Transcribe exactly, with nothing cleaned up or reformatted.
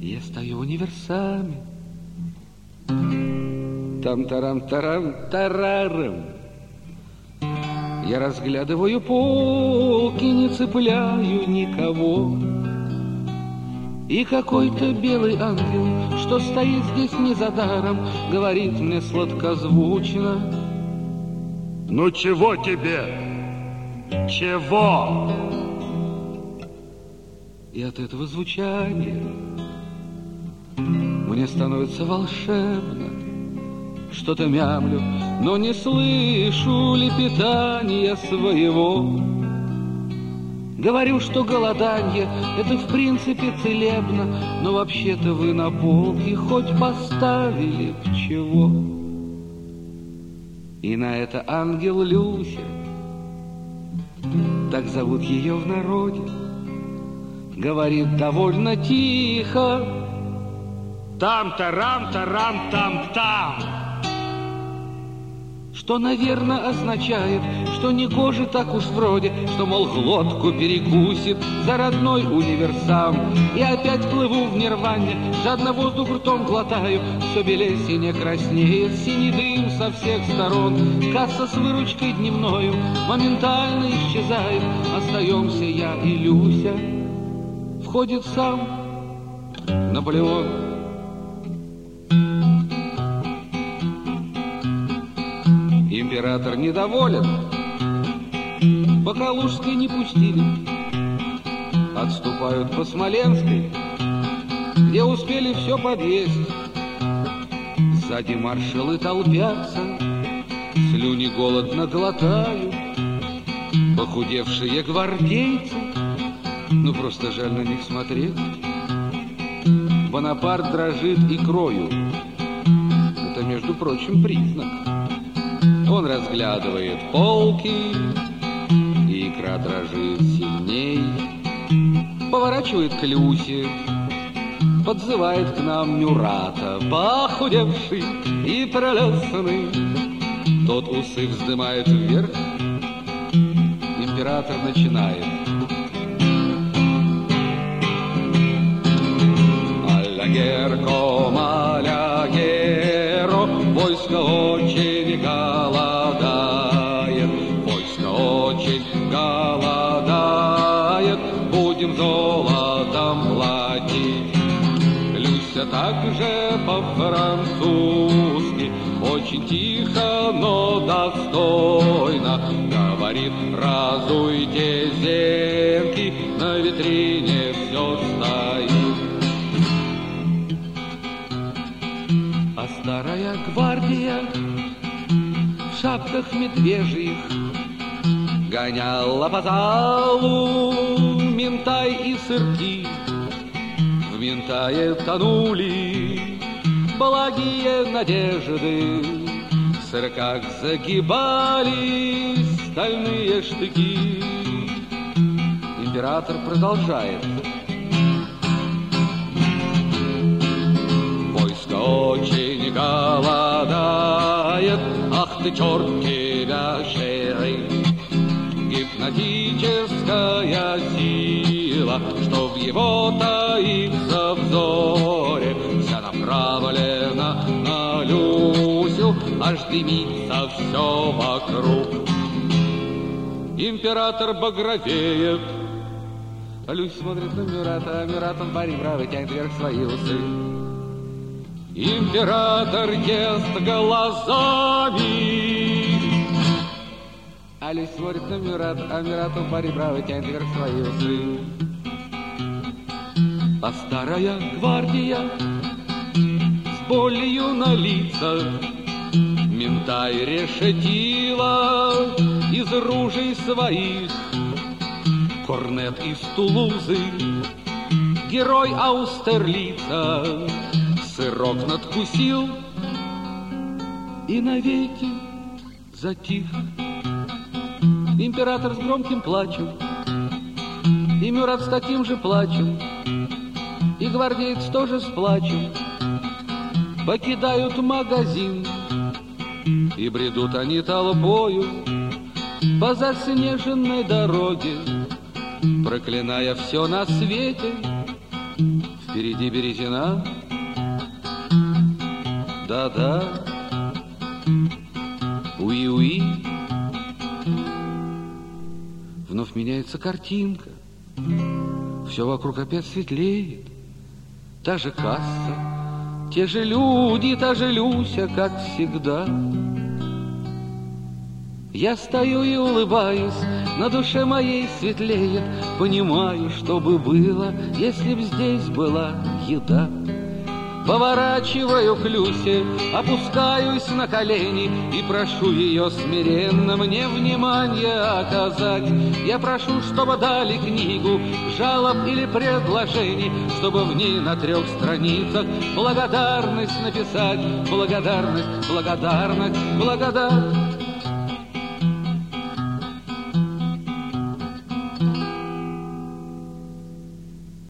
Я стою в универсаме. Там-тарам-тарам-тарарам. Я разглядываю полки, не цепляю никого. И какой-то белый ангел, что стоит здесь не за даром, говорит мне сладкозвучно: ну чего тебе? Чего? И от этого звучания мне становится волшебно. Что-то мямлю, но не слышу лепетания своего. Говорю, что голоданье — это в принципе целебно, но вообще-то вы на полке хоть поставили б чего. И на это ангел Люся, так зовут ее в народе, говорит довольно тихо: там-тарам-тарам-там-там. Что, наверное, означает, что не гоже так уж вроде, что, мол, глотку перекусит за родной универсам. И опять плыву в нирване, жадно воздух ртом глотаю, все белее сине краснеет, синий дым со всех сторон. Касса с выручкой дневною моментально исчезает, остаемся я и Люся. Входит сам Наполеон. Император недоволен, по Калужской не пустили, отступают по Смоленской, где успели все подъесть. Сзади маршалы толпятся, слюни голодно глотают, похудевшие гвардейцы, ну просто жаль на них смотреть. Бонапарт дрожит икрою, это, между прочим, признак. Он разглядывает полки, и икра дрожит сильней. Поворачивает к Люсе, подзывает к нам Мюрата, похудевший и пролесанный. Тот усы вздымает вверх. Император начинает: «Алягер, кома, алягеро, войско очень голодает, войско очень голодает, будем золотом платить». Люся также по-французски, очень тихо, но достойно говорит: разуйте зенки, на витрине все стоит. А старая гвардия в шапках медвежьих гоняла по залу минтай и сырки. В минтае тонули благие надежды, в сырках загибались стальные штыки. Император продолжает: войско очень голодает, ах ты, черт тебя шери. Гипнотическая сила, что в его таится взоре, вся направлена на Люсю, аж дымится все вокруг. Император багровеет, а Люся смотрит на Мюрата, а Мюрат, он парень бравый, тянет вверх свои усы. Император ест глазами, а Люся смотрит на Мюрата, а Мюрат, он парень бравый, тянет вверх свои усы. А старая гвардия с болью на лицах минтай решетила из ружей своих. Корнет из Тулузы, герой Аустерлица, сырок надкусил и навеки затих. Император с громким плачем, и Мюрат с таким же плачем, и гвардеец тоже с плачем покидают магазин, и бредут они толпою по заснеженной дороге, проклиная все на свете, Впереди Березина. Да-да. Уи-уи. Вновь меняется картинка. Все вокруг опять светлеет. Та же касса, те же люди, та же Люся, как всегда. Я стою и улыбаюсь, на душе моей светлеет. Понимаю, что бы было, если б здесь была еда. Поворачиваю к Люсе, опускаюсь на колени и прошу ее смиренно мне внимание оказать. Я прошу, чтобы дали книгу жалоб или предложений, чтобы в ней на трех страницах благодарность написать. Благодарность, благодарность, благодарность.